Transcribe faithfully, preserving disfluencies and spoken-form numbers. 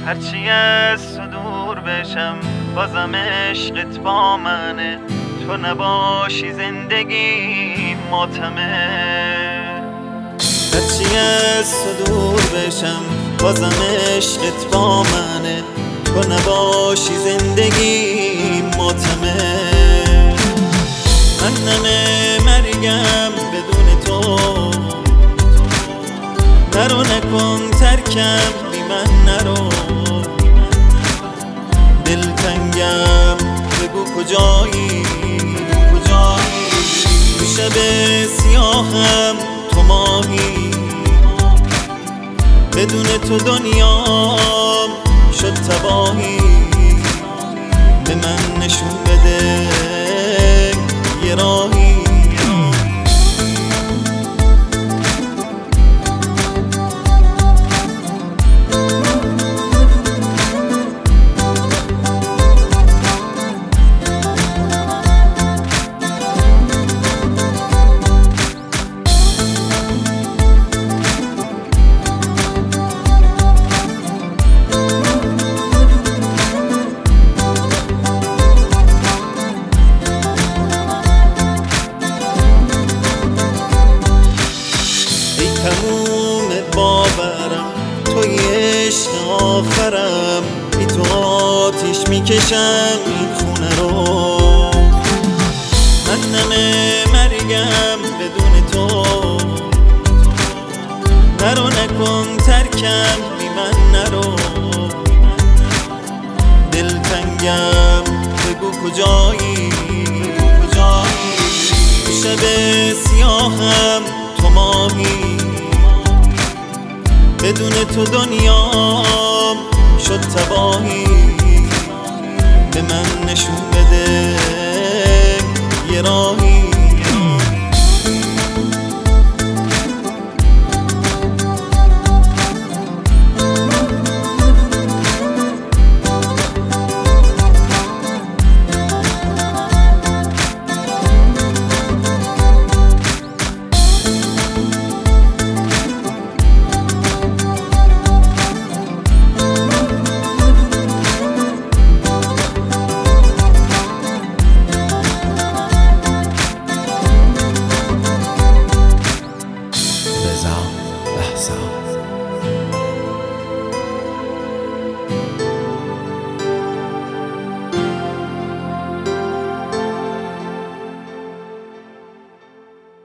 هرچی از تو دور بشم بازم عشقت با منه، تو نباشی زندگی ماتمه. هرچی از تو دور بشم بازم عشقت با منه، تو نباشی زندگی ماتمه. من نمه مرگم بدون تو، نرو نکن ترکم بی من نرو. دلتنگم بگو کجایی کجایی، تو شب سیاهم تو ماهی، بدون تو دنیام شد تباهی. به من نشون بده یه راهی. تموم باورم توی عشق آخرم، بی تو آتیش میکشم این خونه رو. من نمه مرگم بدون تو، نرو نکن ترکم بی من نرو. دلتنگم بگو کجایی کجایی، شب سیاهم تو ماهی، بدون تو دنیام شد تباهی. به من نشون بده یه راهی. رضا بهزاد.